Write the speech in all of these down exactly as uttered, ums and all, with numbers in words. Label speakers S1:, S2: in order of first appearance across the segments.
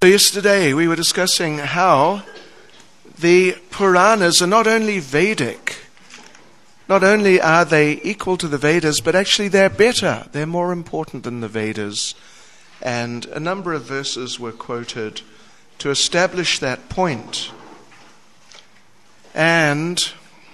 S1: So yesterday we were discussing how the Puranas are not only Vedic, not only are they equal to the Vedas, but actually they're better, they're more important than the Vedas. And a number of verses were quoted to establish that point. And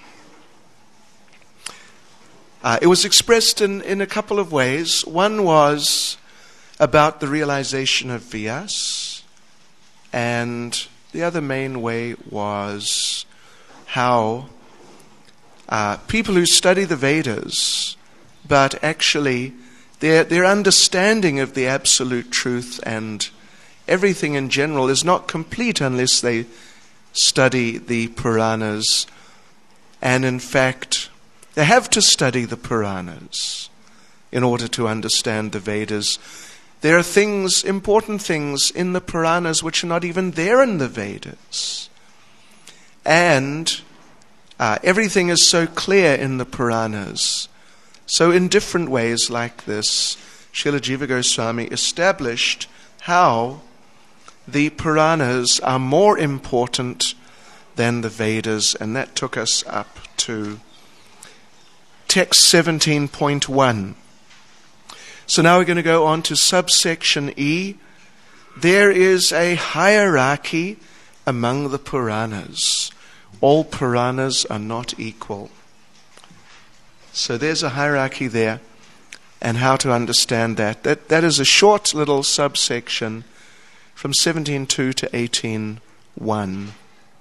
S1: uh, it was expressed in, in a couple of ways. One was about the realization of Vyas, and the other main way was how uh, people who study the Vedas, but actually their their understanding of the absolute truth and everything in general is not complete unless they study the Puranas. And in fact, they have to study the Puranas in order to understand the Vedas. There are things, important things in the Puranas which are not even there in the Vedas. And uh, everything is so clear in the Puranas. So in different ways like this, Srila Jiva Goswami established how the Puranas are more important than the Vedas, and that took us up to text seventeen point one. So now we're going to go on to subsection E. There is a hierarchy among the Puranas. All Puranas are not equal. So there's a hierarchy there, and how to understand that. That, that is a short little subsection from seventeen point two to eighteen point one.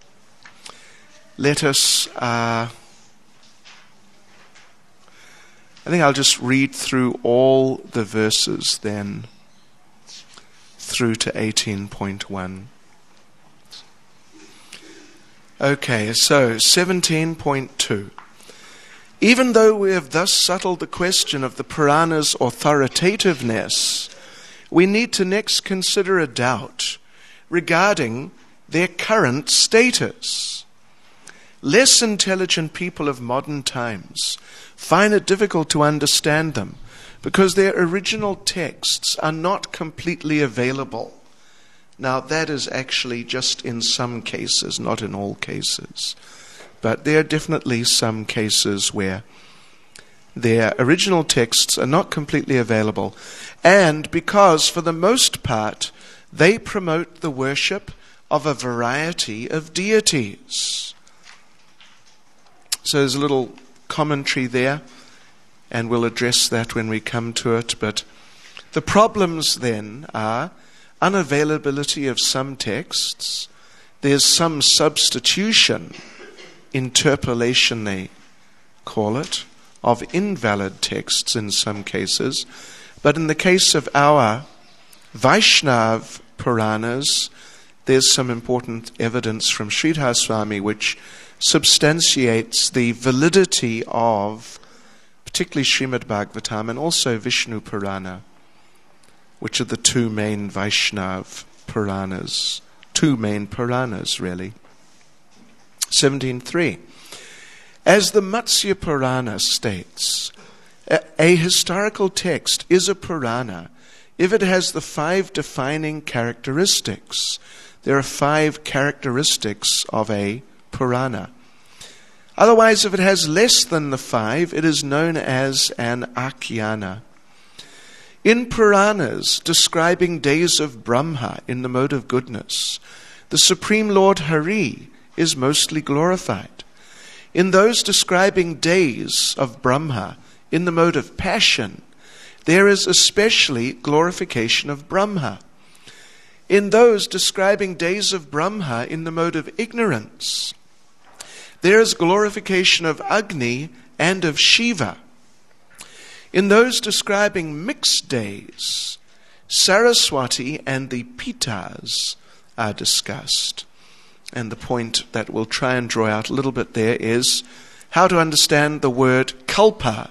S1: Let us... Uh, I think I'll just read through all the verses then, through to eighteen point one. Okay, so seventeen point two. Even though we have thus settled the question of the Purana's authoritativeness, we need to next consider a doubt regarding their current status. Less intelligent people of modern times find it difficult to understand them because their original texts are not completely available. Now, that is actually just in some cases, not in all cases. But there are definitely some cases where their original texts are not completely available. And because, for the most part, they promote the worship of a variety of deities. So there's a little commentary there, and we'll address that when we come to it. But the problems then are unavailability of some texts. There's some substitution, interpolation they call it, of invalid texts in some cases. But in the case of our Vaishnav Puranas, there's some important evidence from Sridhar Swami which substantiates the validity of particularly Srimad Bhagavatam and also Vishnu Purana, which are the two main Vaishnav Puranas, two main Puranas really. seventeen point three. As the Matsya Purana states, a, a historical text is a Purana if it has the five defining characteristics. There are five characteristics of a Purana. Otherwise, if it has less than the five, it is known as an Akhyana. In Puranas describing days of Brahma in the mode of goodness, the Supreme Lord Hari is mostly glorified. In those describing days of Brahma in the mode of passion, there is especially glorification of Brahma. In those describing days of Brahma in the mode of ignorance, there is glorification of Agni and of Shiva. In those describing mixed days, Saraswati and the Pitas are discussed. And the point that we'll try and draw out a little bit there is how to understand the word kalpa,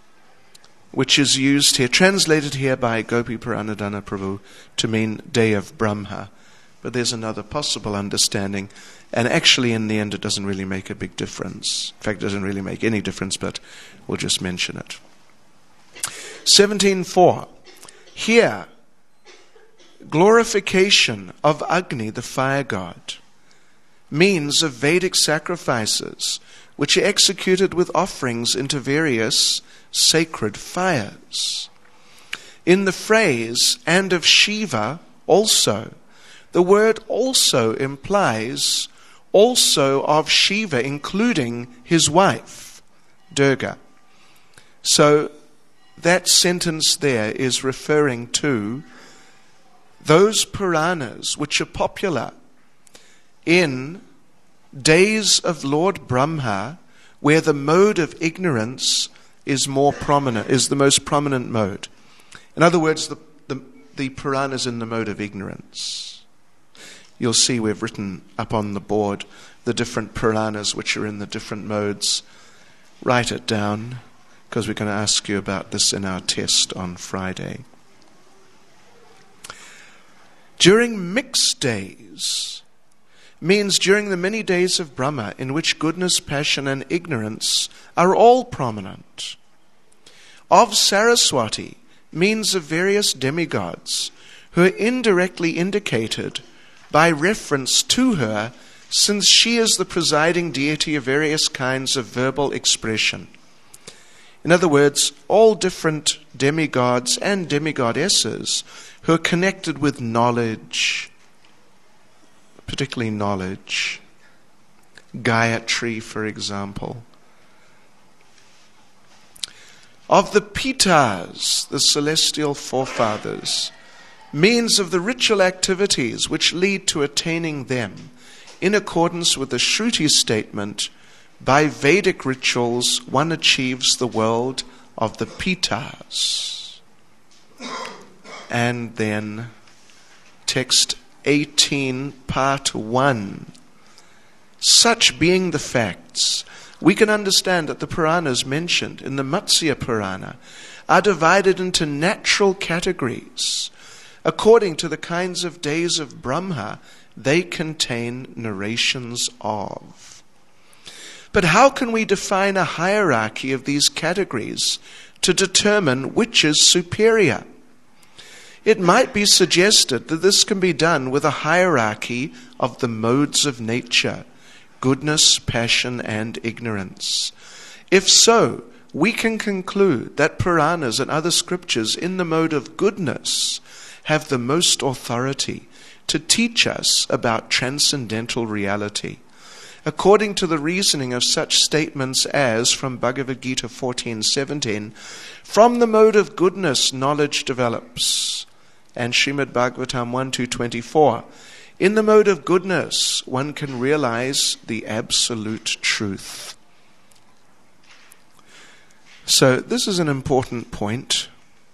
S1: which is used here, translated here by Gopi Puranadana Prabhu to mean day of Brahma. But there's another possible understanding, and actually in the end it doesn't really make a big difference. In fact, it doesn't really make any difference, but we'll just mention it. seventeen point four. Here, glorification of Agni, the fire god, means of Vedic sacrifices which are executed with offerings into various sacred fires. In the phrase, and of Shiva also, the word also implies also of Shiva, including his wife, Durga. So that sentence there is referring to those Puranas which are popular in days of Lord Brahma, where the mode of ignorance is more prominent, is the most prominent mode. In other words, the, the, the Puranas in the mode of ignorance. You'll see we've written up on the board the different Puranas which are in the different modes. Write it down, because we're going to ask you about this in our test on Friday. During mixed days means during the many days of Brahma, in which goodness, passion, and ignorance are all prominent. Of Saraswati means of various demigods who are indirectly indicated by reference to her, since she is the presiding deity of various kinds of verbal expression. In other words, all different demigods and demigodesses who are connected with knowledge, particularly knowledge. Gayatri, for example. Of the Pitas, the celestial forefathers, means of the ritual activities which lead to attaining them, in accordance with the Shruti statement, by Vedic rituals one achieves the world of the Pitas. And then text eighteen, part one. Such being the facts, we can understand that the Puranas mentioned in the Matsya Purana are divided into natural categories. According to the kinds of days of Brahma, they contain narrations of. But how can we define a hierarchy of these categories to determine which is superior? It might be suggested that this can be done with a hierarchy of the modes of nature, goodness, passion, and ignorance. If so, we can conclude that Puranas and other scriptures in the mode of goodness have the most authority to teach us about transcendental reality. According to the reasoning of such statements as, from Bhagavad Gita fourteen seventeen, from the mode of goodness knowledge develops, and Srimad Bhagavatam one two twenty-four, in the mode of goodness one can realize the absolute truth. So this is an important point,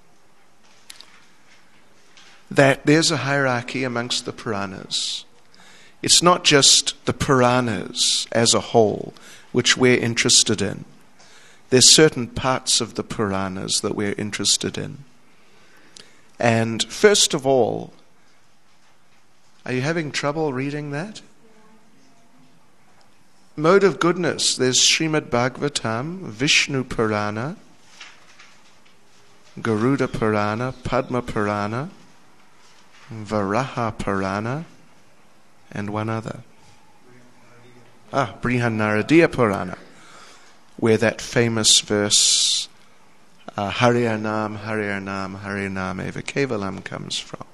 S1: that there's a hierarchy amongst the Puranas. It's not just the Puranas as a whole which we're interested in. There's certain parts of the Puranas that we're interested in. And first of all, are you having trouble reading that? Mode of goodness, there's Srimad Bhagavatam, Vishnu Purana, Garuda Purana, Padma Purana, Varaha Purana, and one other. Ah, Brihanaradiya Purana, where that famous verse, uh, Harinam, Harinam, Harinam Eva Kevalam comes from.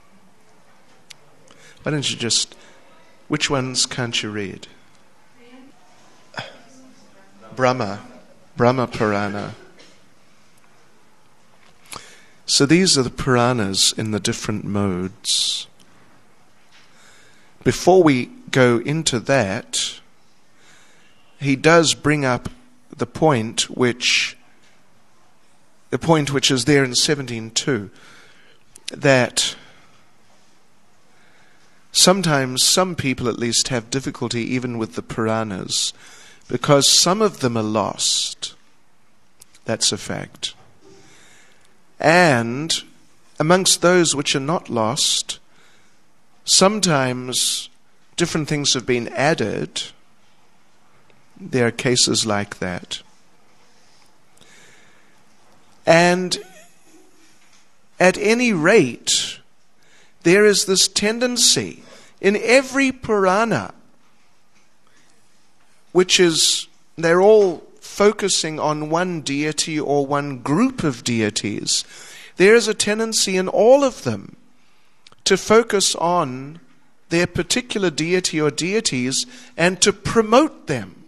S1: Why don't you just, which ones can't you read? Brahma, Brahma Purana. So these are the Puranas in the different modes. Before we go into that, he does bring up the point which, the point which is there in seventeen two, that sometimes some people at least have difficulty even with the Puranas, because some of them are lost. That's a fact. And amongst those which are not lost, sometimes different things have been added. There are cases like that. And at any rate, there is this tendency in every Purana, which is, they're all focusing on one deity or one group of deities. There is a tendency in all of them to focus on their particular deity or deities and to promote them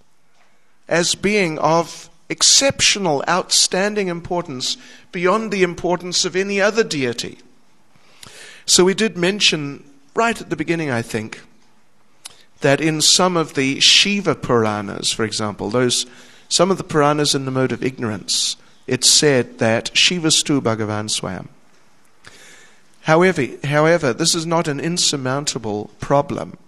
S1: as being of exceptional, outstanding importance beyond the importance of any other deity. So we did mention right at the beginning, I think, that in some of the Shiva Puranas, for example, those some of the Puranas in the mode of ignorance, it's said that Shivastu Bhagavan Swayam. However, however, this is not an insurmountable problem,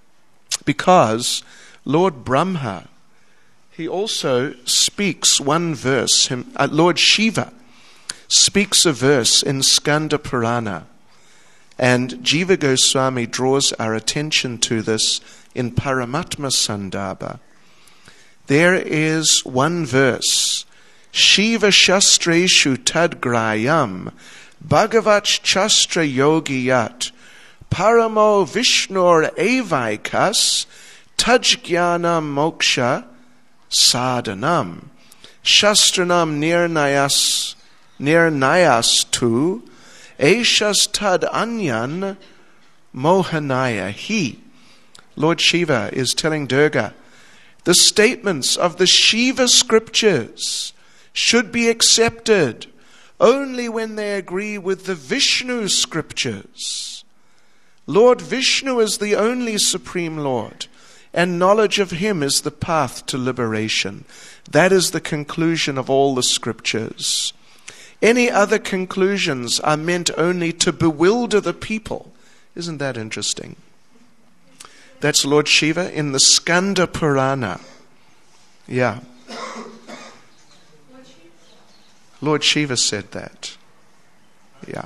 S1: because Lord Brahma, he also speaks one verse, him, uh, Lord Shiva speaks a verse in Skanda Purana, and Jiva Goswami draws our attention to this in Paramatma Sandarbha. There is one verse, Shiva Shastreshu Tadgrayam Bhagavat Chastra Yogiyat Paramo Vishnur Evaikas Tajjnana Moksha Sadhanam Shastranam Nirnayas Nirnayas Tu Aishas Tad Anyan Mohanaya He. Lord Shiva is telling Durga, the statements of the Shiva scriptures should be accepted only when they agree with the Vishnu scriptures. Lord Vishnu is the only Supreme Lord, and knowledge of Him is the path to liberation. That is the conclusion of all the scriptures. Any other conclusions are meant only to bewilder the people. Isn't that interesting? That's Lord Shiva in the Skanda Purana. Yeah. Lord Shiva said that. Yeah.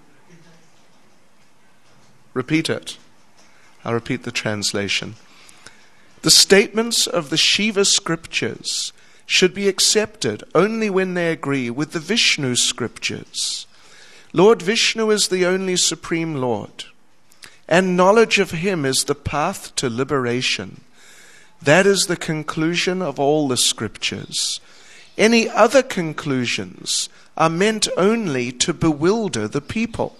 S1: Repeat it. I'll repeat the translation. The statements of the Shiva scriptures should be accepted only when they agree with the Vishnu scriptures. Lord Vishnu is the only Supreme Lord, and knowledge of Him is the path to liberation. That is the conclusion of all the scriptures. Any other conclusions are meant only to bewilder the people.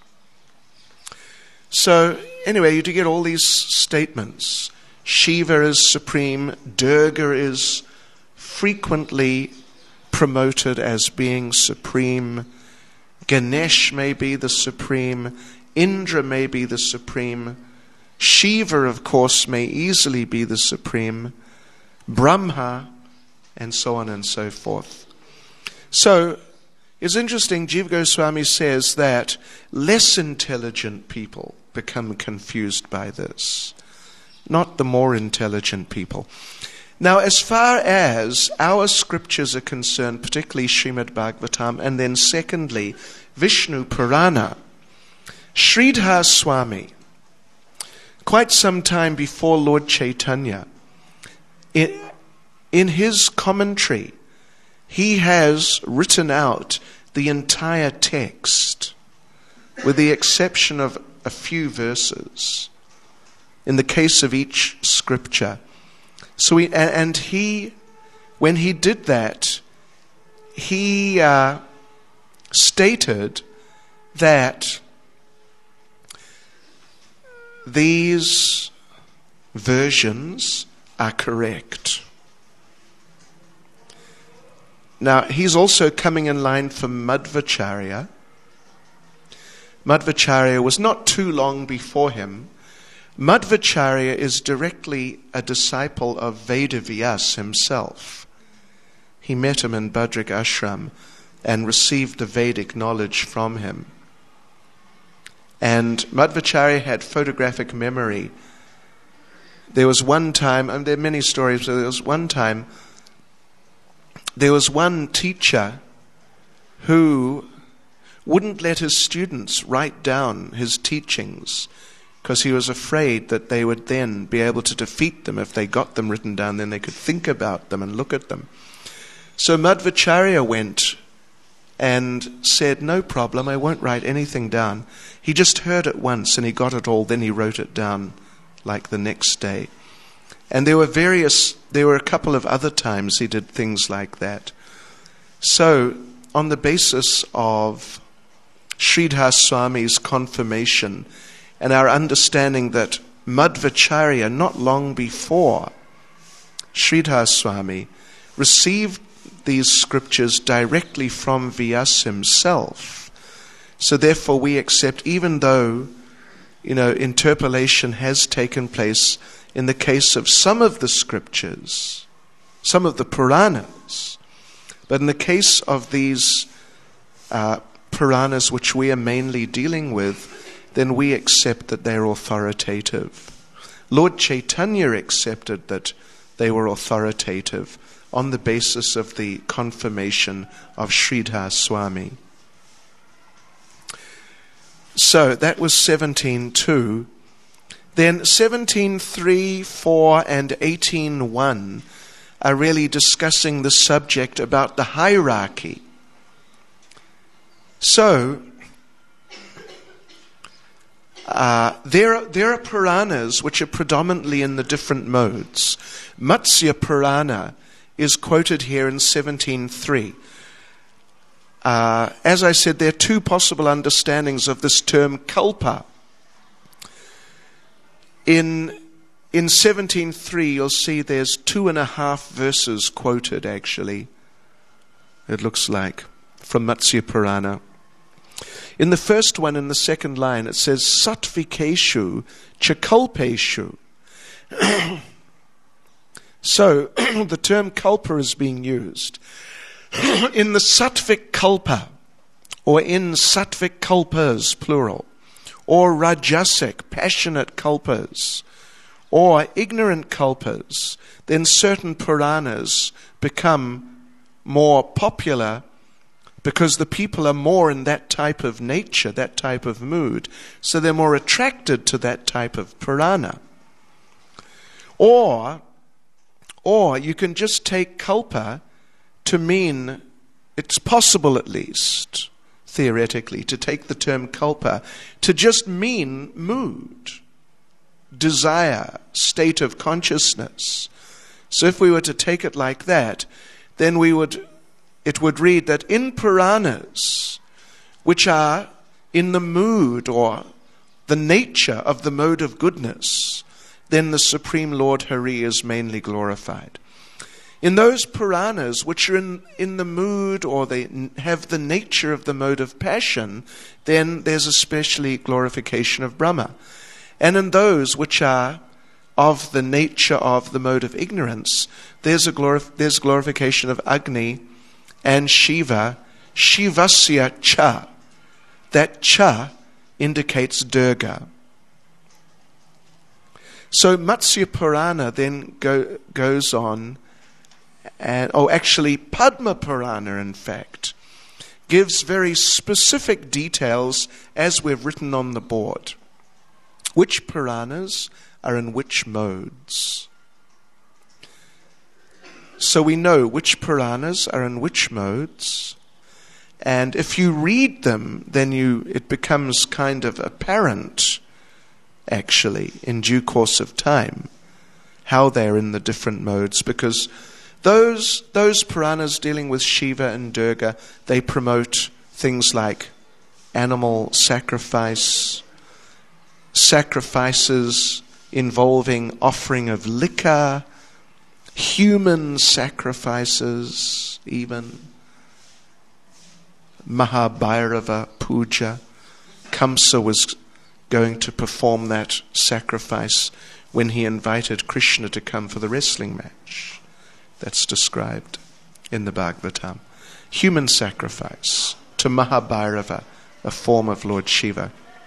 S1: So, anyway, you do get all these statements. Shiva is supreme, Durga is frequently promoted as being supreme, Ganesh may be the supreme, Indra may be the supreme, Shiva, of course, may easily be the supreme, Brahma, and so on and so forth. So, it's interesting, Jiva Goswami says that less intelligent people become confused by this, not the more intelligent people. Now, as far as our scriptures are concerned, particularly Srimad Bhagavatam, and then secondly, Vishnu Purana, Sridhar Swami, quite some time before Lord Chaitanya, in, in his commentary, he has written out the entire text, with the exception of a few verses, in the case of each scripture. So he, and he, when he did that, he uh, stated that these versions are correct. Now, he's also coming in line for Madhvacharya. Madhvacharya was not too long before him. Madhvacharya is directly a disciple of Vedavyas himself. He met him in Badrik Ashram and received the Vedic knowledge from him. And Madhvacharya had photographic memory. There was one time, and there are many stories, but there was one time, there was one teacher who wouldn't let his students write down his teachings because he was afraid that they would then be able to defeat them. If they got them written down, then they could think about them and look at them. So Madhvacharya went and said, no problem, I won't write anything down. He just heard it once and he got it all, then he wrote it down like the next day. And there were various, there were a couple of other times he did things like that. So, on the basis of Sridhar Swami's confirmation and our understanding that Madhvacharya, not long before Sridhar Swami, received these scriptures directly from Vyasa himself. So therefore we accept, even though, you know, interpolation has taken place in the case of some of the scriptures, some of the Puranas, but in the case of these uh, Puranas which we are mainly dealing with, then we accept that they're authoritative. Lord Chaitanya accepted that they were authoritative on the basis of the confirmation of Sridhar Swami. So that was seventeen two. Then seventeen three, four, and eighteen one are really discussing the subject about the hierarchy. So, uh, there, there are Puranas which are predominantly in the different modes. Matsya Purana is quoted here in seventeen three. Uh, as I said, there are two possible understandings of this term kalpa. In in seventeen three, you'll see there's two and a half verses quoted, actually, it looks like, from Matsya Purana. In the first one, in the second line, it says, Satvikeshu Chakalpeshu. So, the term kalpa is being used. In the Sattvik kalpa, or in Sattvik kalpas, plural, or Rajasic, passionate kalpas, or ignorant kalpas, then certain Puranas become more popular because the people are more in that type of nature, that type of mood, so they're more attracted to that type of Purana. Or, or you can just take kalpa to mean, it's possible at least, theoretically, to take the term kalpa to just mean mood, desire, state of consciousness. So if we were to take it like that, then we would, it would read that in Puranas, which are in the mood or the nature of the mode of goodness, then the Supreme Lord Hari is mainly glorified. In those Puranas which are in, in the mood or they have the nature of the mode of passion, then there's especially glorification of Brahma. And in those which are of the nature of the mode of ignorance, there's a glorif- there's glorification of Agni and Shiva, Shivasya Cha. That Cha indicates Durga. So Matsya Purana then go, goes on, and oh, actually Padma Purana, in fact, gives very specific details as we've written on the board. Which Puranas are in which modes? So we know which Puranas are in which modes, and if you read them, then you it becomes kind of apparent, actually, in due course of time, how they're in the different modes, because those those Puranas dealing with Shiva and Durga, they promote things like animal sacrifice, sacrifices involving offering of liquor, human sacrifices, even Mahabhairava Puja. Kamsa was going to perform that sacrifice when he invited Krishna to come for the wrestling match. That's described in the Bhagavatam. Human sacrifice to Mahabhairava, a form of Lord Shiva.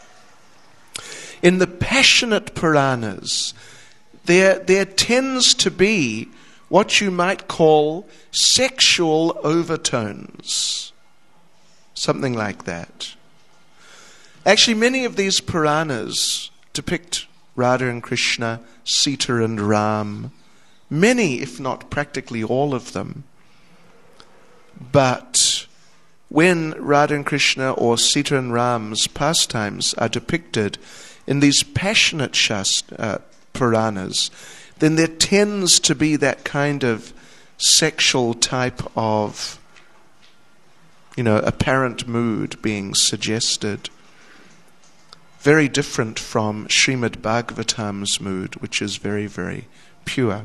S1: In the passionate Puranas, there, there tends to be what you might call sexual overtones. Something like that. Actually, many of these Puranas depict Radha and Krishna, Sita and Ram, many, if not practically all of them. But when Radha and Krishna or Sita and Ram's pastimes are depicted in these passionate Shastra, uh, Puranas, then there tends to be that kind of sexual type of, you know, apparent mood being suggested. Very different from Srimad Bhagavatam's mood, which is very, very pure.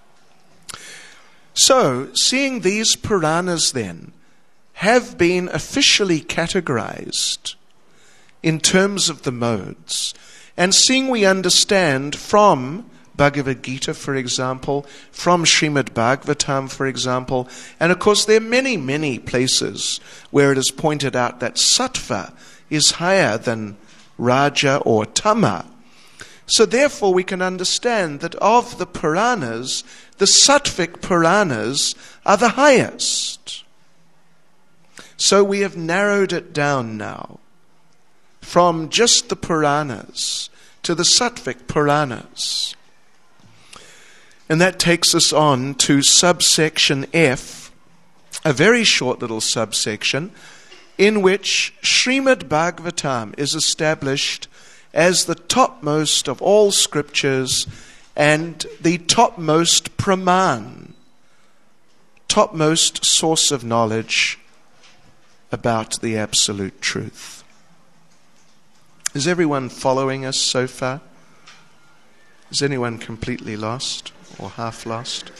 S1: So, seeing these Puranas then have been officially categorized in terms of the modes, and seeing we understand from Bhagavad Gita, for example, from Srimad Bhagavatam, for example, and of course there are many, many places where it is pointed out that Sattva is higher than Raja or Tama. So therefore we can understand that of the Puranas, the Sattvic Puranas are the highest. So we have narrowed it down now from just the Puranas to the Sattvic Puranas. And that takes us on to subsection F, a very short little subsection, in which Srimad Bhagavatam is established as the topmost of all scriptures and the topmost praman, topmost source of knowledge about the absolute truth. Is everyone following us so far? Is anyone completely lost or half lost?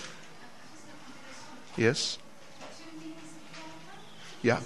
S1: Yes? Yeah.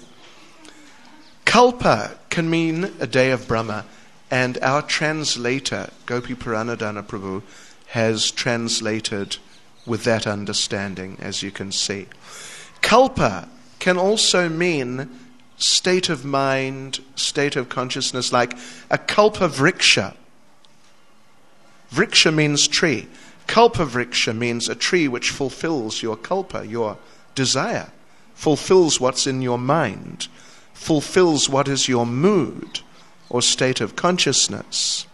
S1: Kalpa can mean a day of Brahma, and our translator, Gopi Puranadhana Prabhu, has translated with that understanding, as you can see. Kalpa can also mean state of mind, state of consciousness, like a kalpa vriksha. Vriksha means tree. Kalpa vriksha means a tree which fulfills your kalpa, your desire, fulfills what's in your mind, fulfills what is your mood or state of consciousness.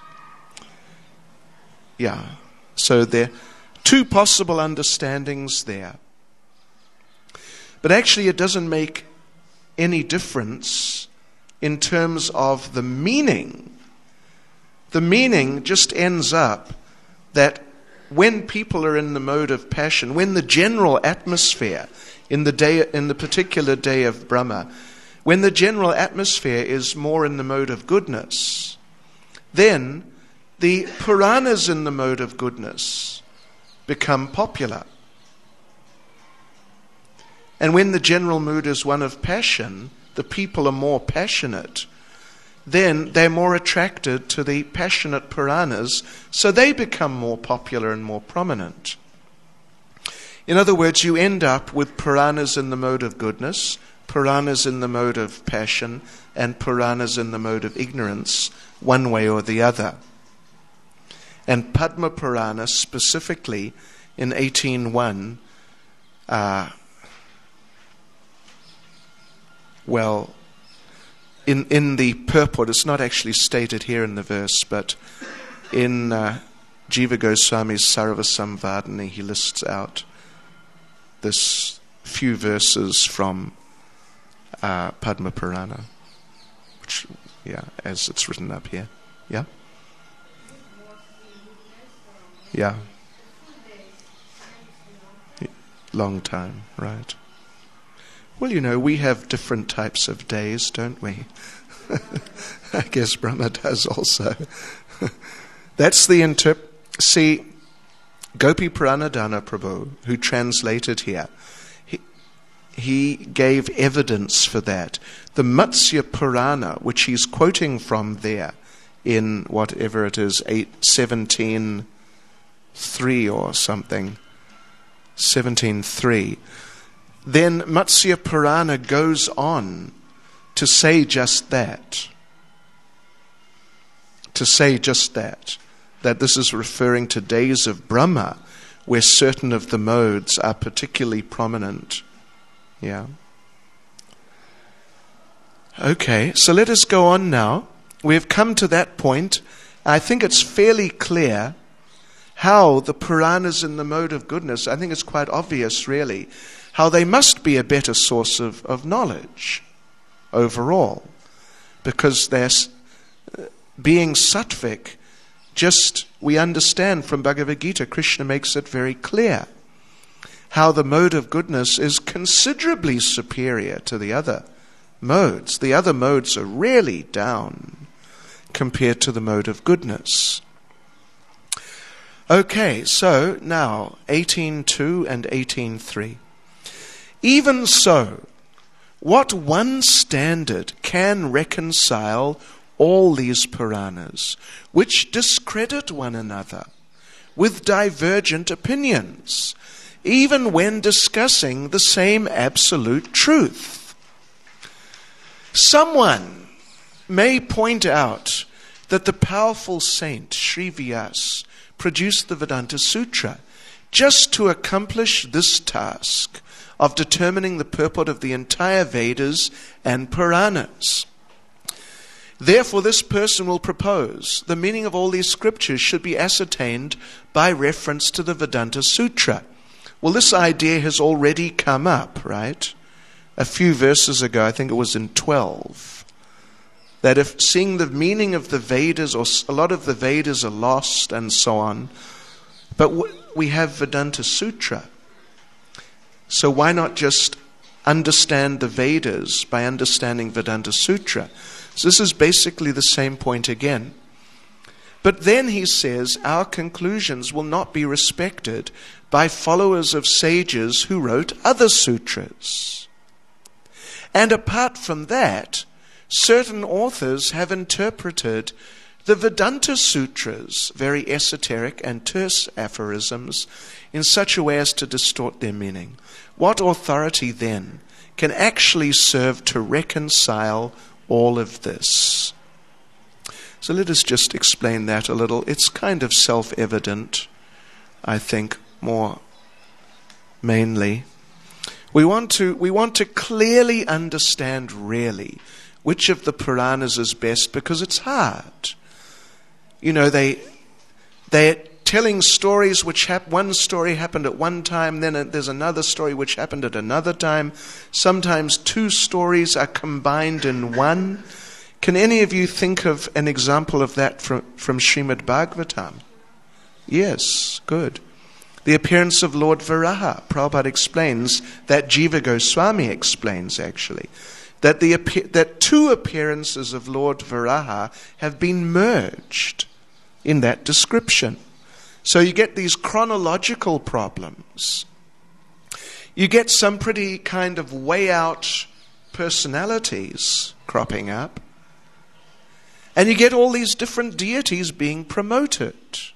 S1: Yeah, so there are two possible understandings there. But actually it doesn't make any difference in terms of the meaning. The meaning just ends up that when people are in the mode of passion, when the general atmosphere in the day, in the particular day of Brahma, when the general atmosphere is more in the mode of goodness, then the Puranas in the mode of goodness become popular. And when the general mood is one of passion, the people are more passionate, then they're more attracted to the passionate Puranas, so they become more popular and more prominent. In other words, you end up with Puranas in the mode of goodness, Puranas in the mode of passion, and Puranas in the mode of ignorance, one way or the other. And Padma Purana specifically in eighteen oh one, uh, well, in in the purport, it's not actually stated here in the verse, but in uh, Jiva Goswami's Sarva Samvadani, he lists out this few verses from uh, Padma Purana, which, yeah, as it's written up here. Yeah? Yeah. Long time, right. Well, you know, we have different types of days, don't we? I guess Brahma does also. That's the interp... See, Gopi Puranadhana Prabhu, who translated here, he, he gave evidence for that. The Matsya Purana, which he's quoting from there, in whatever it is, eight, seventeen three or something, seventeen three, then Matsya Purana goes on to say just that. To say just that. That this is referring to days of Brahma, where certain of the modes are particularly prominent. Yeah. Okay, so let us go on now. We have come to that point. I think it's fairly clear how the Puranas in the mode of goodness, I think it's quite obvious really, how they must be a better source of, of knowledge. overall, because they're being sattvic. Just, we understand from Bhagavad Gita, Krishna makes it very clear how the mode of goodness is considerably superior to the other modes. The other modes are really down compared to the mode of goodness. Okay, so now eighteen two and eighteen three. Even so, what one standard can reconcile all these Puranas, which discredit one another with divergent opinions, even when discussing the same absolute truth? Someone may point out that the powerful saint Sri Vyasa produced the Vedanta Sutra just to accomplish this task of determining the purport of the entire Vedas and Puranas. Therefore, this person will propose the meaning of all these scriptures should be ascertained by reference to the Vedanta Sutra. Well, this idea has already come up, right? A few verses ago, I think it was in twelve, that if seeing the meaning of the Vedas, or a lot of the Vedas are lost and so on, but we have Vedanta Sutra. So why not just understand the Vedas by understanding Vedanta Sutra? So this is basically the same point again. But then he says, our conclusions will not be respected by followers of sages who wrote other sutras. And apart from that, certain authors have interpreted the Vedanta Sutras, very esoteric and terse aphorisms, in such a way as to distort their meaning. What authority then can actually serve to reconcile all of this? So let us just explain that a little. It's kind of self-evident, I think, more mainly. We want to we want to clearly understand really which of the Puranas is best, because it's hard. You know, they they're telling stories which hap- one story happened at one time, then there's another story which happened at another time. Sometimes two stories are combined in one. Can any of you think of an example of that from, from Srimad Bhagavatam? Yes, good. The appearance of Lord Varaha. Prabhupada explains that Jiva Goswami explains actually that the that two appearances of Lord Varaha have been merged in that description. So you get these chronological problems. You get some pretty kind of way out personalities cropping up. And you get all these different deities being promoted,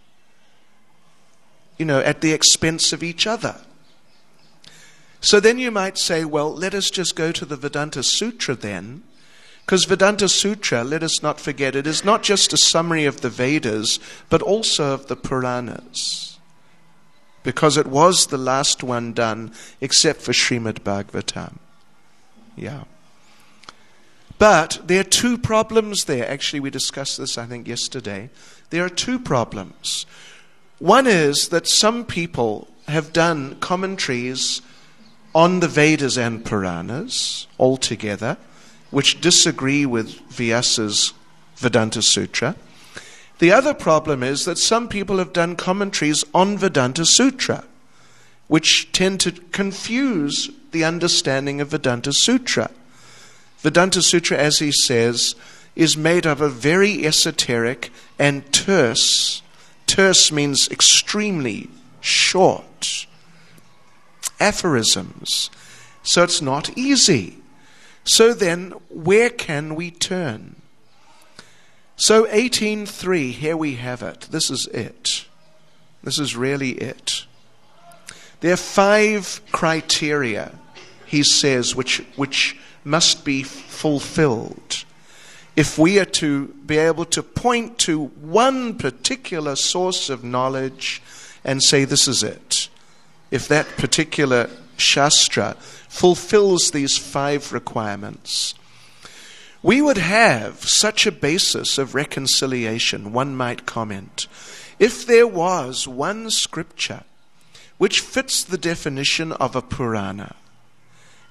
S1: you know, at the expense of each other. So then you might say, well, let us just go to the Vedanta Sutra then, because Vedanta Sutra, let us not forget, it is not just a summary of the Vedas, but also of the Puranas, because it was the last one done, except for Srimad Bhagavatam. Yeah. But there are two problems there. Actually, we discussed this, I think, yesterday. There are two problems. One is that some people have done commentaries on the Vedas and Puranas altogether, which disagree with Vyasa's Vedanta Sutra. The other problem is that some people have done commentaries on Vedanta Sutra, which tend to confuse the understanding of Vedanta Sutra. Vedanta Sutra, as he says, is made up of very esoteric and terse. Terse means extremely short aphorisms. So it's not easy. So then, where can we turn? So eighteen three, here we have it. This is it. This is really it. There are five criteria, he says, which which must be fulfilled if we are to be able to point to one particular source of knowledge and say this is it. If that particular Shastra fulfills these five requirements, we would have such a basis of reconciliation, one might comment, if there was one scripture which fits the definition of a Purana,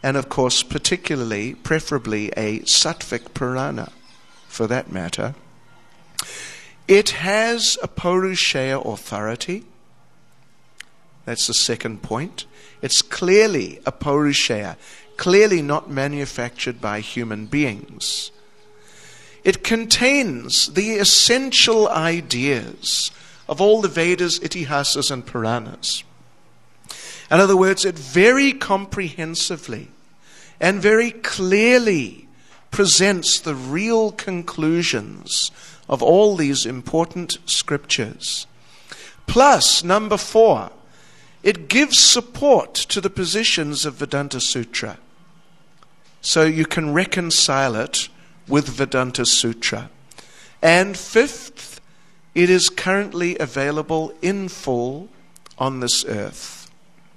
S1: and of course particularly, preferably a Sattvic Purana for that matter. It has a Purusheya authority. That's the second point. It's clearly a Purusheya, clearly not manufactured by human beings. It contains the essential ideas of all the Vedas, Itihasas, and Puranas. In other words, it very comprehensively and very clearly presents the real conclusions of all these important scriptures. Plus, number four, it gives support to the positions of Vedanta Sutra. So you can reconcile it with Vedanta Sutra. And fifth, it is currently available in full on this earth.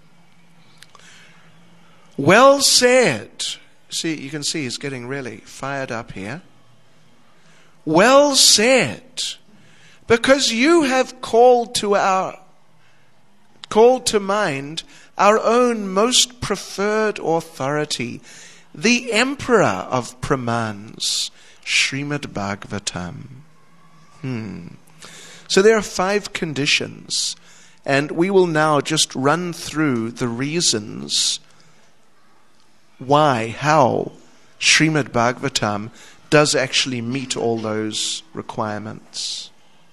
S1: Well said. See, you can see he's getting really fired up here. Well said. Because you have called to our called to mind our own most preferred authority, the Emperor of Pramans, Srimad Bhagavatam. Hmm. So there are five conditions, and we will now just run through the reasons why, how Srimad Bhagavatam does actually meet all those requirements.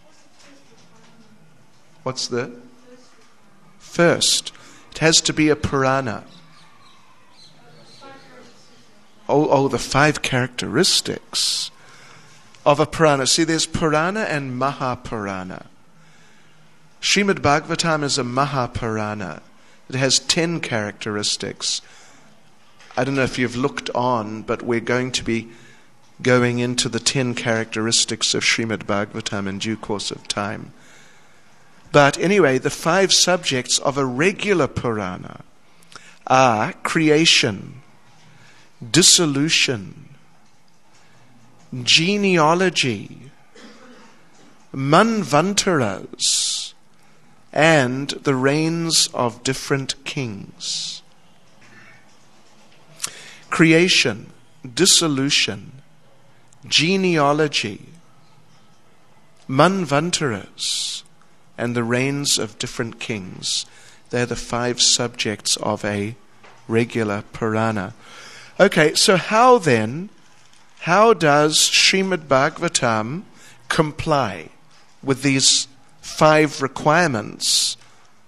S1: What's the first? It has to be a Purana. Oh, oh, the five characteristics of a Purana. See, there's Purana and Mahapurana. Srimad Bhagavatam is a Mahapurana. It has ten characteristics. I don't know if you've looked on, but we're going to be going into the ten characteristics of Srimad Bhagavatam in due course of time. But anyway, the five subjects of a regular Purana are creation, dissolution, genealogy, manvantaras, and the reigns of different kings. Creation, dissolution, genealogy, manvantaras, and the reigns of different kings. They're the five subjects of a regular Purana. Okay, so how then, how does Srimad Bhagavatam comply with these five requirements?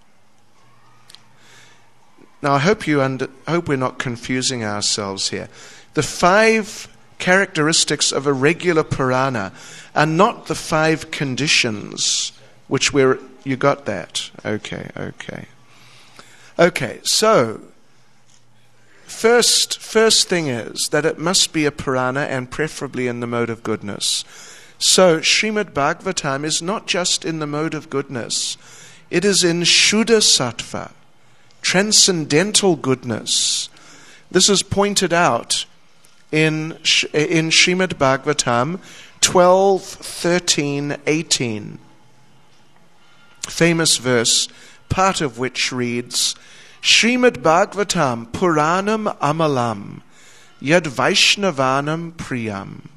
S1: Now, I hope you under, hope we're not confusing ourselves here. The five characteristics of a regular Purana are not the five conditions which we're, you got that? Okay, okay. Okay, so, first, first thing is that it must be a Purana and preferably in the mode of goodness. So, Srimad Bhagavatam is not just in the mode of goodness, it is in Shuddha Sattva, transcendental goodness. This is pointed out in, in Srimad Bhagavatam twelve, thirteen, eighteen. Famous verse, part of which reads, Srimad Bhagavatam Puranam Amalam Yad Vaishnavanam Priyam.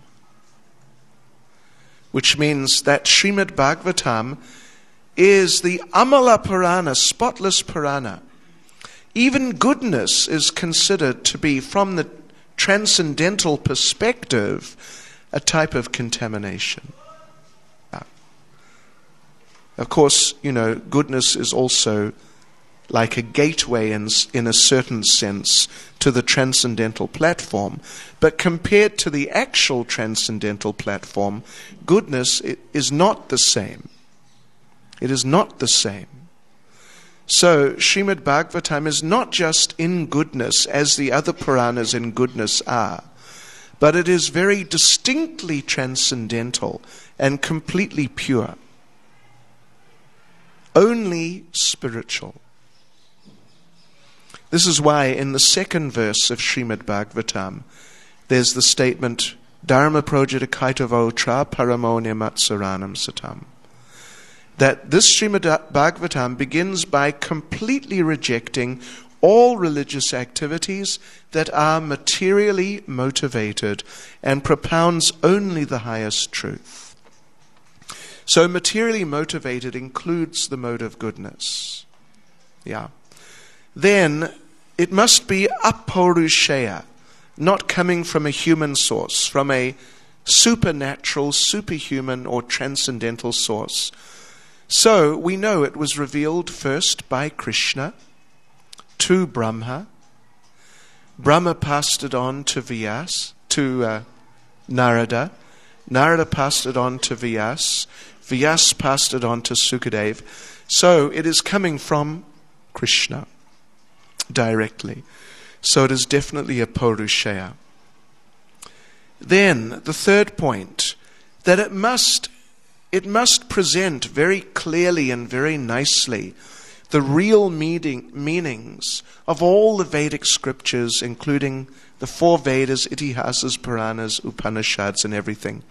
S1: Which means that Srimad Bhagavatam is the Amala Purana, spotless Purana. Even goodness is considered to be, from the transcendental perspective, a type of contamination. Of course, you know, goodness is also like a gateway in, in a certain sense to the transcendental platform. But compared to the actual transcendental platform, goodness is not the same. It is not the same. So, Srimad Bhagavatam is not just in goodness as the other Puranas in goodness are, but it is very distinctly transcendental and completely pure. Only spiritual. This is why in the second verse of Srimad Bhagavatam, there's the statement, Dharma projita kaitavotra paramo nimatsaranam satam. That this Srimad Bhagavatam begins by completely rejecting all religious activities that are materially motivated and propounds only the highest truth. So materially motivated includes the mode of goodness. Yeah. Then it must be apaurusheya, not coming from a human source, from a supernatural, superhuman, or transcendental source. So we know it was revealed first by Krishna to Brahma. Brahma passed it on to Vyas, to uh, Narada. Narada passed it on to Vyas. Vyas passed it on to Sukadev. So it is coming from Krishna directly. So it is definitely a Purusheya. Then the third point, that it must it must present very clearly and very nicely the real meaning, meanings of all the Vedic scriptures, including the four Vedas, Itihasas, Puranas, Upanishads, and everything.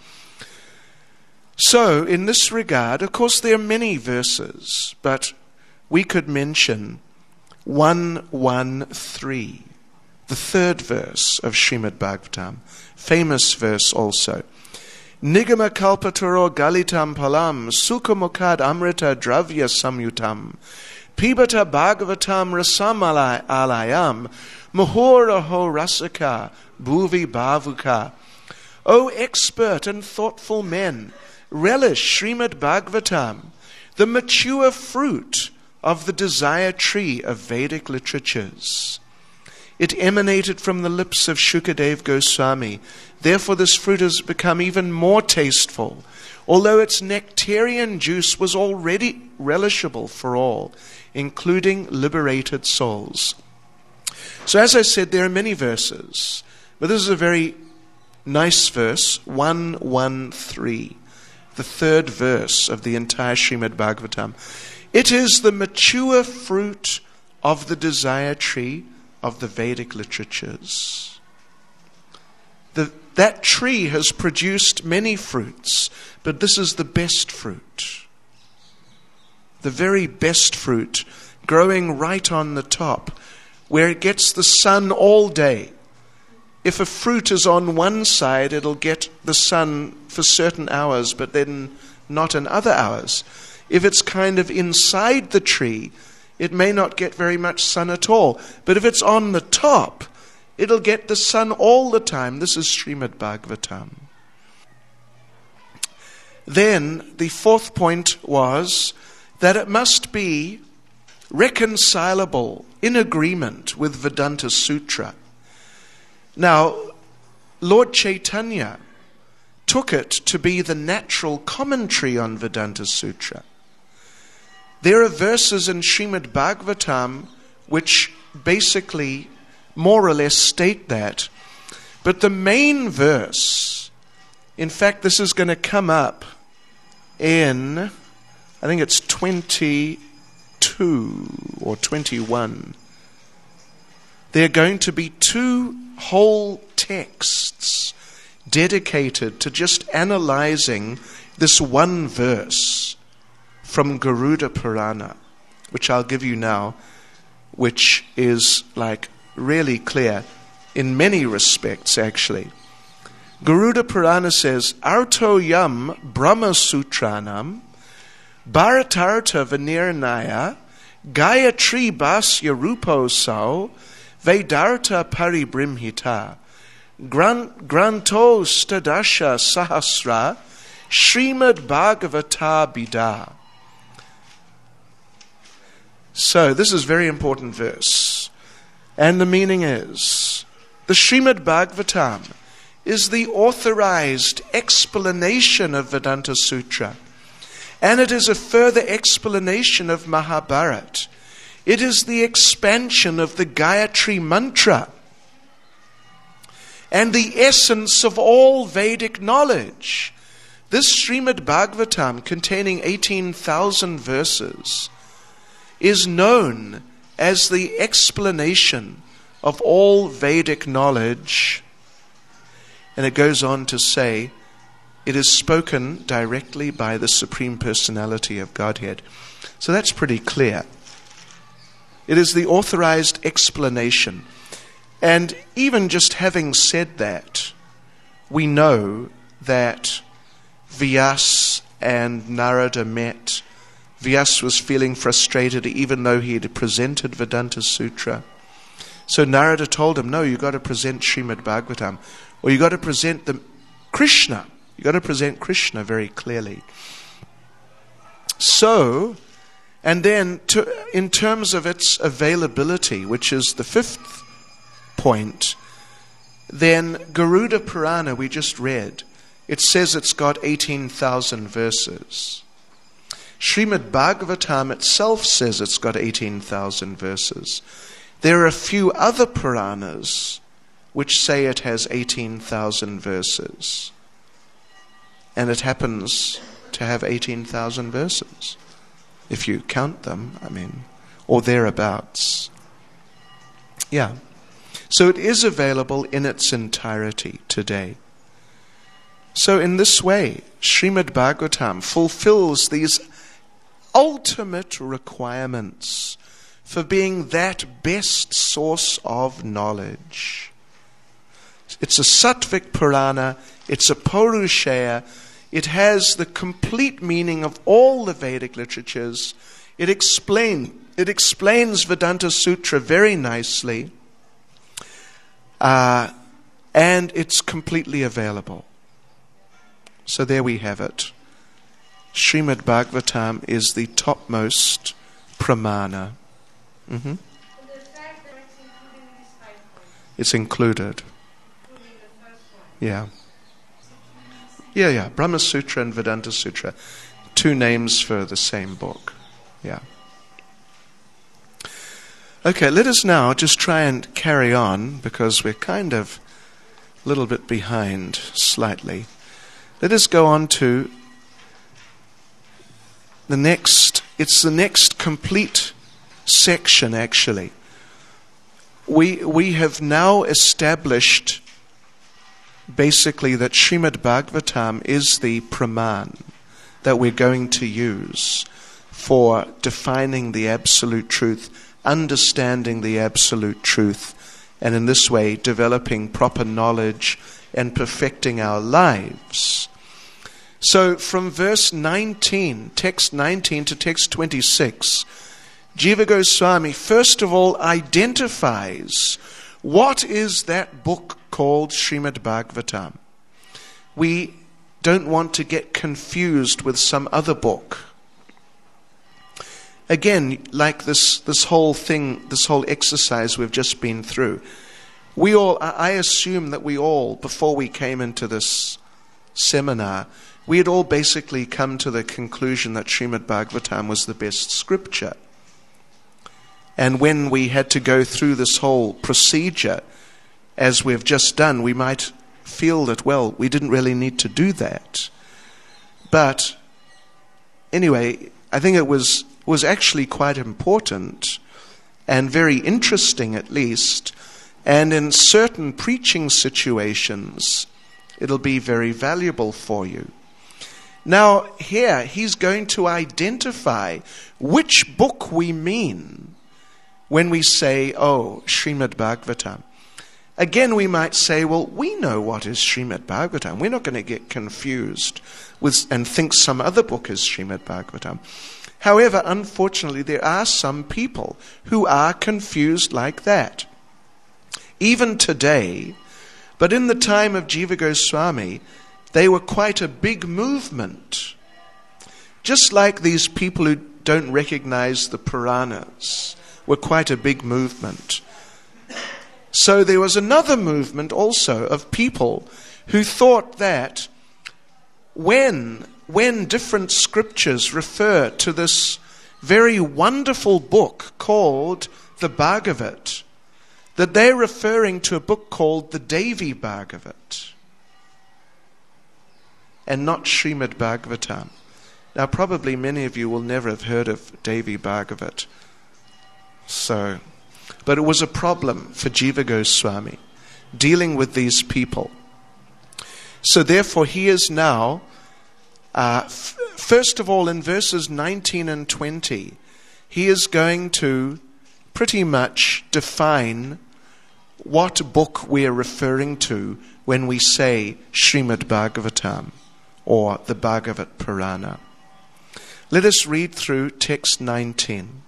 S1: So, in this regard, of course, there are many verses, but we could mention one one three, the third verse of Srimad Bhagavatam, famous verse also. Nigama kalpataro galitam palam sukhamukad amrita dravya samyutam pibata bhagavatam rasam alayam muhuraho rasaka bhuvi bhavuka. O expert and thoughtful men, relish Srimad Bhagavatam, the mature fruit of the desire tree of Vedic literatures. It emanated from the lips of Shukadev Goswami. Therefore this fruit has become even more tasteful, although its nectarian juice was already relishable for all, including liberated souls. So as I said, there are many verses, but this is a very nice verse, one one three, the third verse of the entire Srimad Bhagavatam. It is the mature fruit of the desire tree of the Vedic literatures. The, that tree has produced many fruits, but this is the best fruit. The very best fruit, growing right on the top, where it gets the sun all day. If a fruit is on one side, it'll get the sun for certain hours, but then not in other hours. If it's kind of inside the tree, it may not get very much sun at all. But if it's on the top, it'll get the sun all the time. This is Srimad Bhagavatam. Then the fourth point was that it must be reconcilable, in agreement with Vedanta Sutra. Now, Lord Chaitanya took it to be the natural commentary on Vedanta Sutra. There are verses in Srimad Bhagavatam which basically more or less state that. But the main verse, in fact, this is going to come up in, I think it's twenty-two or twenty-one. There are going to be two whole texts dedicated to just analyzing this one verse from Garuda Purana, which I'll give you now, which is like really clear in many respects actually. Garuda Purana says, Arto yam Brahma Sutranam Bharatartha Vinirnaya Gayatri Basya Rupo Sau Vedartha Paribrimhita Granto Stadasha Sahasra Srimad Bhagavata Bida. So this is a very important verse. And the meaning is, the Srimad Bhagavatam is the authorized explanation of Vedanta Sutra. And it is a further explanation of Mahabharata. It is the expansion of the Gayatri Mantra and the essence of all Vedic knowledge. This Srimad Bhagavatam, containing eighteen thousand verses, is known as the explanation of all Vedic knowledge. And it goes on to say, it is spoken directly by the Supreme Personality of Godhead. So that's pretty clear. It is the authorized explanation. And even just having said that, we know that Vyas and Narada met. Vyas was feeling frustrated even though he had presented Vedanta Sutra. So Narada told him, no, you've got to present Srimad Bhagavatam. Or you've got to present the Krishna. You've got to present Krishna very clearly. So, and then to, in terms of its availability, which is the fifth point, then Garuda Purana we just read, it says it's got eighteen thousand verses. Srimad Bhagavatam itself says it's got eighteen thousand verses. There are a few other Puranas which say it has eighteen thousand verses. And it happens to have eighteen thousand verses, if you count them, I mean, or thereabouts. Yeah. So it is available in its entirety today. So in this way, Srimad Bhagavatam fulfills these ultimate requirements for being that best source of knowledge. It's a Sattvic Purana, it's a Paurushaya, it has the complete meaning of all the Vedic literatures. It explain, it explains Vedanta Sutra very nicely, uh, and it's completely available. So there we have it. Srimad Bhagavatam is the topmost pramana. Mm-hmm. It's included. Yeah. Yeah, yeah. Brahma Sutra and Vedanta Sutra. Two names for the same book. Yeah. Okay, let us now just try and carry on because we're kind of a little bit behind slightly. Let us go on to the next, it's the next complete section actually. We we have now established basically that Srimad Bhagavatam is the praman that we're going to use for defining the absolute truth, understanding the absolute truth, and in this way developing proper knowledge and perfecting our lives. So from verse nineteen, text nineteen to text twenty-six, Jiva Goswami first of all identifies what is that book called Srimad Bhagavatam. We don't want to get confused with some other book. Again, like this, this whole thing, this whole exercise we've just been through, we all, I assume that we all, before we came into this seminar, we had all basically come to the conclusion that Srimad Bhagavatam was the best scripture. And when we had to go through this whole procedure, as we've just done, we might feel that, well, we didn't really need to do that. But anyway, I think it was was actually quite important and very interesting at least, and in certain preaching situations, it'll be very valuable for you. Now, here, he's going to identify which book we mean when we say, oh, Srimad Bhagavatam. Again, we might say, well, we know what is Srimad Bhagavatam. We're not going to get confused with and think some other book is Srimad Bhagavatam. However, unfortunately, there are some people who are confused like that. Even today, but in the time of Jiva Goswami, they were quite a big movement. Just like these people who don't recognize the Puranas were quite a big movement. So there was another movement also of people who thought that when, when different scriptures refer to this very wonderful book called the Bhagavat, that they're referring to a book called the Devi Bhagavat and not Srimad Bhagavatam. Now probably many of you will never have heard of Devi Bhagavat. So, but it was a problem for Jiva Goswami dealing with these people. So therefore he is now, uh, f- first of all in verses nineteen and twenty, he is going to pretty much define what book we're referring to when we say Srimad Bhagavatam or the Bhagavat Purana. Let us read through text nineteen.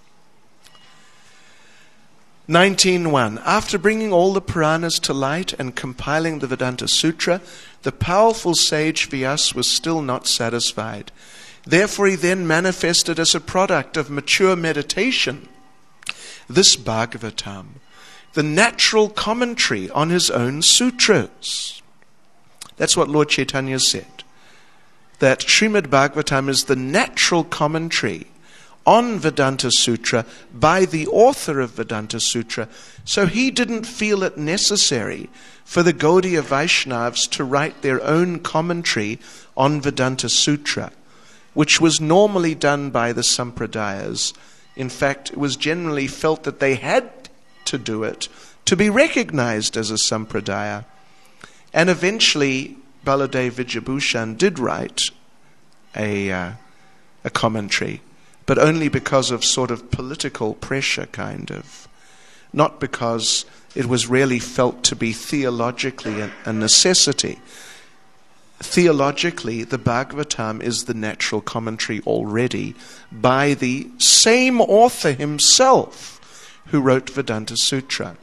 S1: nineteen one. After bringing all the Puranas to light and compiling the Vedanta Sutra, the powerful sage Vyasa was still not satisfied. Therefore he then manifested as a product of mature meditation this Bhagavatam, the natural commentary on his own sutras. That's what Lord Chaitanya said, that Srimad Bhagavatam is the natural commentary on Vedanta Sutra by the author of Vedanta Sutra. So he didn't feel it necessary for the Gaudiya Vaishnavas to write their own commentary on Vedanta Sutra, which was normally done by the Sampradayas. In fact, it was generally felt that they had to do it to be recognized as a Sampradaya. And eventually, Baladev Vijayabhushan did write a, uh, a commentary, but only because of sort of political pressure, kind of. Not because it was really felt to be theologically a, a necessity. Theologically, the Bhagavatam is the natural commentary already by the same author himself who wrote Vedanta Sutra.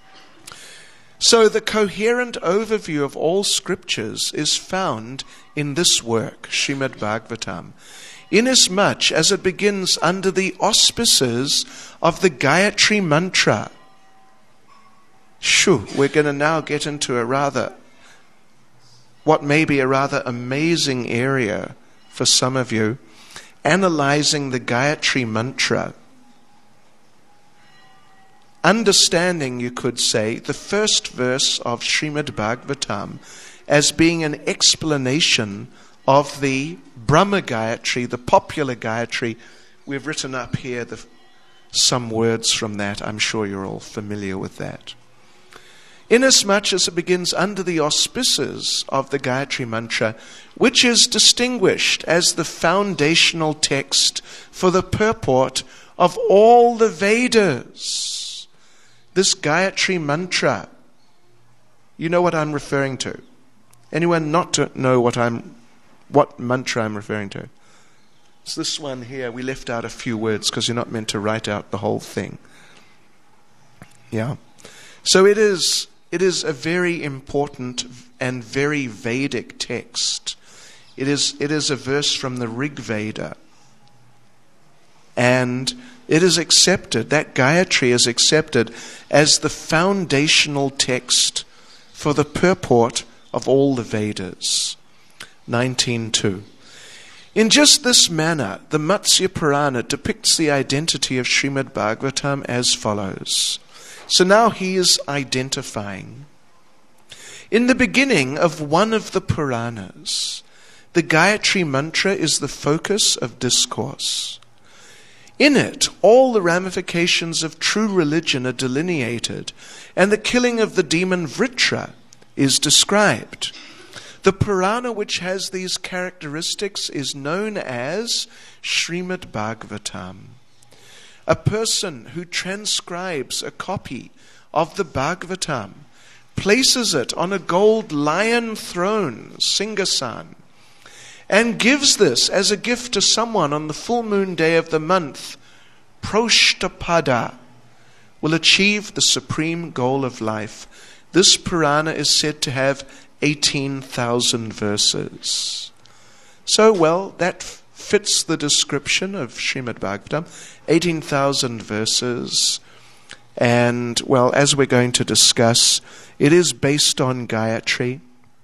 S1: So the coherent overview of all scriptures is found in this work, Srimad Bhagavatam, inasmuch as it begins under the auspices of the Gayatri Mantra. Shoo, we're going to now get into a rather, what may be a rather amazing area for some of you, analyzing the Gayatri Mantra. Understanding, you could say, the first verse of Srimad Bhagavatam as being an explanation of the Brahma Gayatri, the popular Gayatri. We've written up here the, some words from that. I'm sure you're all familiar with that. Inasmuch as it begins under the auspices of the Gayatri Mantra, which is distinguished as the foundational text for the purport of all the Vedas. This Gayatri Mantra, you know what I'm referring to? Anyone not to know what I'm, what mantra I'm referring to? It's this one here. We left out a few words because you're not meant to write out the whole thing. Yeah. So it is, it is a very important and very Vedic text. It is, it is a verse from the Rig Veda. And it is accepted, that Gayatri is accepted as the foundational text for the purport of all the Vedas. nineteen two. In just this manner, the Matsya Purana depicts the identity of Srimad Bhagavatam as follows. So now he is identifying. In the beginning of one of the Puranas, the Gayatri Mantra is the focus of discourse. In it, all the ramifications of true religion are delineated, and the killing of the demon Vritra is described. The Purana which has these characteristics is known as Srimad Bhagavatam. A person who transcribes a copy of the Bhagavatam places it on a gold lion throne, Singhasan, and gives this as a gift to someone on the full moon day of the month, Proshtapada, will achieve the supreme goal of life. This Purana is said to have eighteen thousand verses. So, well, that fits the description of Srimad Bhagavatam, eighteen thousand verses. And, well, as we're going to discuss, it is based on Gayatri,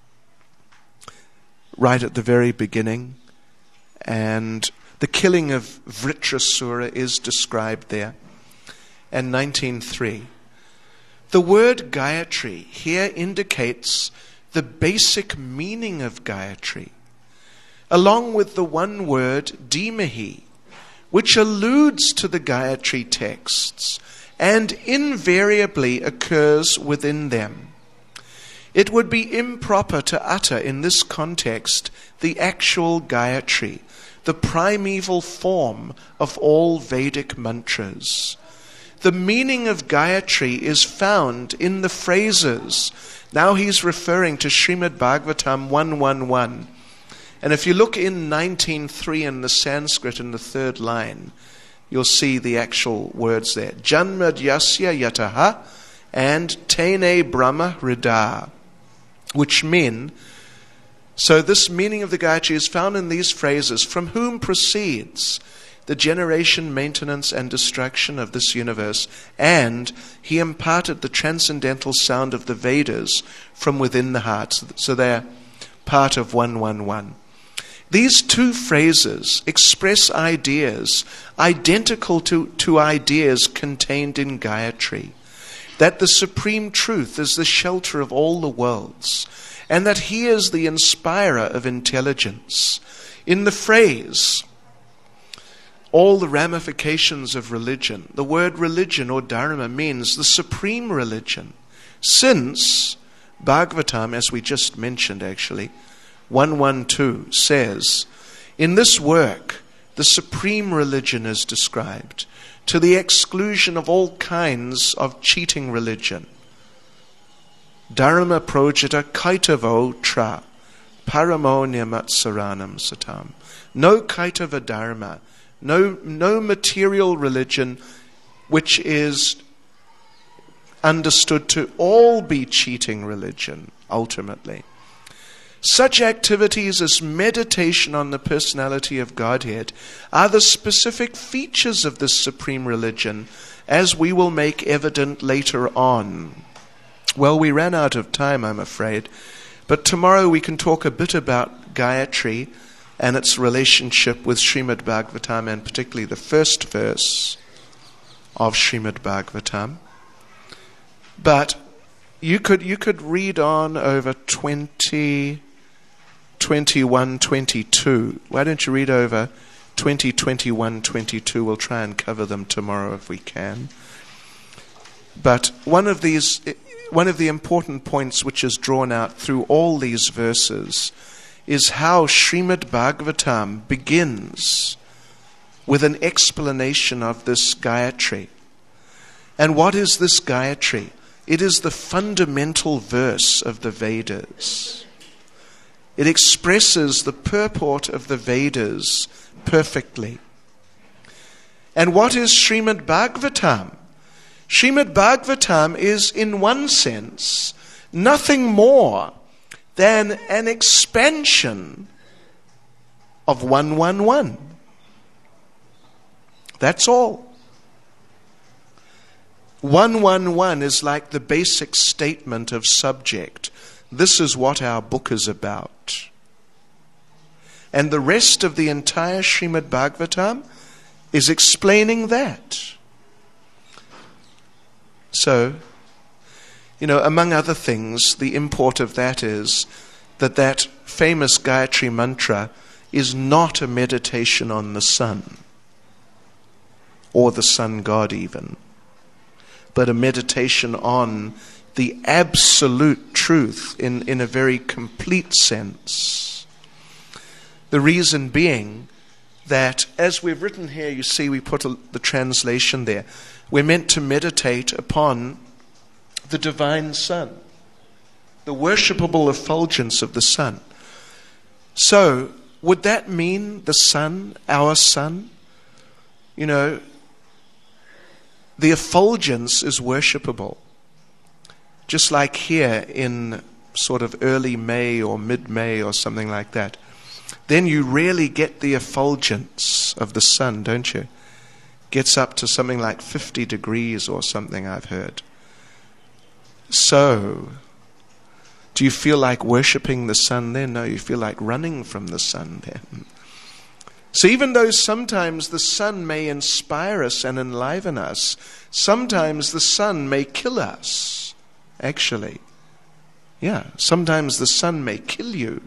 S1: right at the very beginning, and the killing of Vritrasura is described there. And nineteen three. The word Gayatri here indicates the basic meaning of Gayatri, along with the one word Dhimahi, which alludes to the Gayatri texts and invariably occurs within them. It would be improper to utter in this context the actual Gayatri, the primeval form of all Vedic mantras. the meaning of Gayatri is found in the phrases. Now he's referring to Srimad Bhagavatam one one one. And if you look in nineteen three in the Sanskrit in the third line, you'll see the actual words there. Janmadyasya yataha and tene brahma hridaya, which mean, so this meaning of the Gayatri is found in these phrases: from whom proceeds the generation, maintenance, and destruction of this universe, and he imparted the transcendental sound of the Vedas from within the heart. So they're part of one one one. These two phrases express ideas identical to, to ideas contained in Gayatri, that the supreme truth is the shelter of all the worlds, and that he is the inspirer of intelligence. In the phrase, all the ramifications of religion, the word religion or dharma means the supreme religion, since Bhagavatam, as we just mentioned actually, one one two says, in this work, the supreme religion is described, to the exclusion of all kinds of cheating religion. Dharma projita kaitavo tra, paramo nyamatsaranam satam. No kaitava dharma, no, no material religion which is understood to all be cheating religion, ultimately. Such activities as meditation on the personality of Godhead are the specific features of this supreme religion, as we will make evident later on. Well, we ran out of time, I'm afraid, but tomorrow we can talk a bit about Gayatri and its relationship with Srimad Bhagavatam, and particularly the first verse of Srimad Bhagavatam. But you could you could read on over twenty, twenty-one, twenty-two. Why don't you read over twenty, twenty-one, twenty-two? We'll try and cover them tomorrow if we can. But one of these, one of the important points which is drawn out through all these verses is how Srimad Bhagavatam begins with an explanation of this Gayatri. And what is this Gayatri? It is the fundamental verse of the Vedas. It expresses the purport of the Vedas perfectly. And what is Srimad Bhagavatam? Srimad Bhagavatam is, in one sense, nothing more than an expansion of one one one. That's all. one one one is like the basic statement of subject. This is what our book is about. And the rest of the entire Srimad Bhagavatam is explaining that. So, you know, among other things, the import of that is that that famous Gayatri mantra is not a meditation on the sun, or the sun god even, but a meditation on the absolute truth in, in a very complete sense. The reason being that, as we've written here, you see we put a, the translation there, we're meant to meditate upon the divine sun, the worshipable effulgence of the sun. So, would that mean the sun, our sun? You know, the effulgence is worshipable. Just like here in sort of early May or mid-May or something like that. Then you really get the effulgence of the sun, don't you? Gets up to something like fifty degrees or something, I've heard. So, do you feel like worshipping the sun then? No, you feel like running from the sun then. So even though sometimes the sun may inspire us and enliven us, sometimes the sun may kill us, actually. Yeah, sometimes the sun may kill you.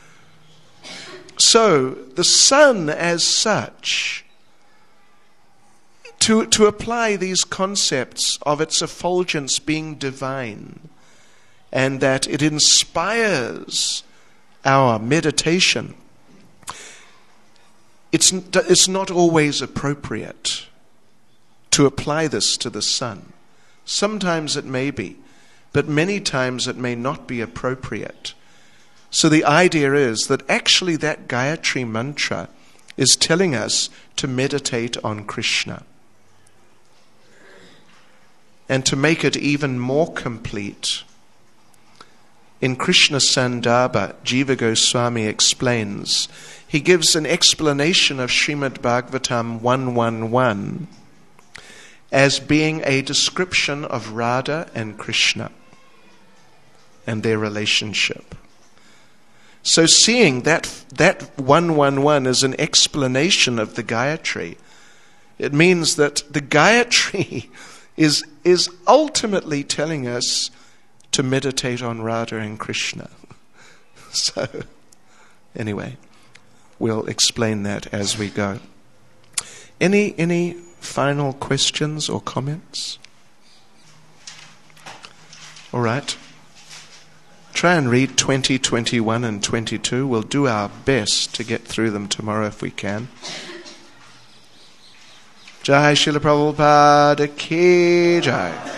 S1: So, the sun as such, to, to apply these concepts of its effulgence being divine, and that it inspires our meditation, it's, it's not always appropriate to apply this to the sun. Sometimes it may be, but many times it may not be appropriate. So the idea is that actually that Gayatri mantra is telling us to meditate on Krishna. And to make it even more complete, in Krishna Sandarbha, Jiva Goswami explains, he gives an explanation of Srimad Bhagavatam one eleven as being a description of Radha and Krishna and their relationship. So seeing that that one eleven as an explanation of the Gayatri, it means that the Gayatri is, is ultimately telling us to meditate on Radha and Krishna. So, anyway, we'll explain that as we go. Any any final questions or comments? All right. Try and read twenty, twenty-one and twenty-two. We'll do our best to get through them tomorrow if we can. Jai Srila Prabhupada Ki Jai.